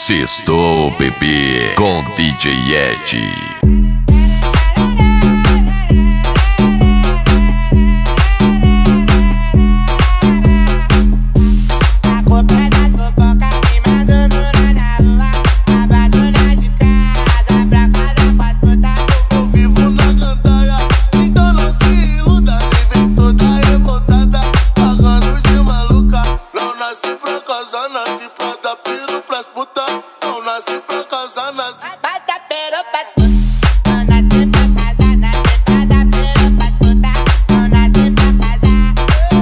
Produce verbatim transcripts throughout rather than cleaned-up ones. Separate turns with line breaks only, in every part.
Sextou, bebê, com D J Ed.
Nasci pra dar piro pras puta, não nasci pra casar, nasci
pra dar piro pras puta. Não nasci pra casar, nasci pra dar piro pras puta. Não nasci pra casar.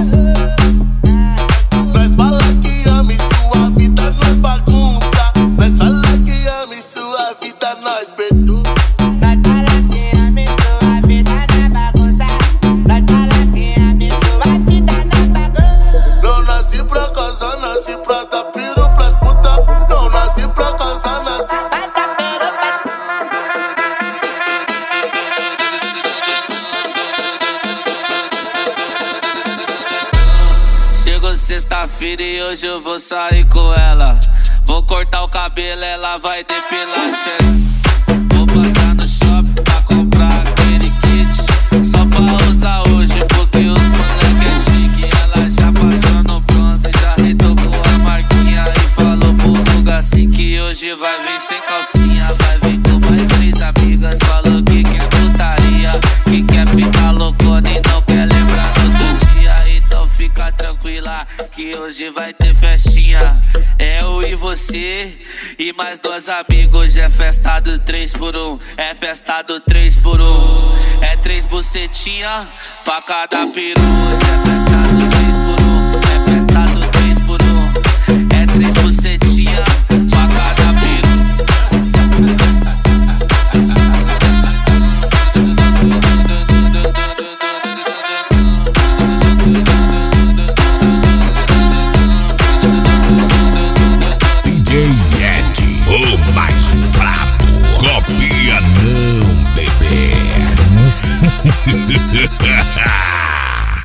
Nós fala que ama e sua vida nós bagunça. Nós fala que ama e sua vida nós perturba.
Nós fala que ama e sua vida nós bagunça. Nós fala que ama e sua vida nós bagunça.
Não nasci pra casar, nasci pra dar piro pras puta. Não nasci pra casar, nasci
pra dar piro pras puta.
Chegou sexta-feira e hoje eu vou sair com ela. Vou cortar o cabelo, ela vai depilar cheiro. Vou passar no shopping pra comprar aquele kit, só pra usar hoje porque os moleque é chique. Ela já passou no bronze, já retocou a marquinha e falou pro lugar assim que hoje vai vir sem calcinha. Vai vir com mais três amigas, falou que quer putaria, que quer ficar loucona e não quer lembrar do outro dia. Então fica tranquila que hoje vai ter festinha. É eu e você e mais dois amigos. É festa do três por um, é festa do três por um. É três bucetinha pra cada peru. É festa do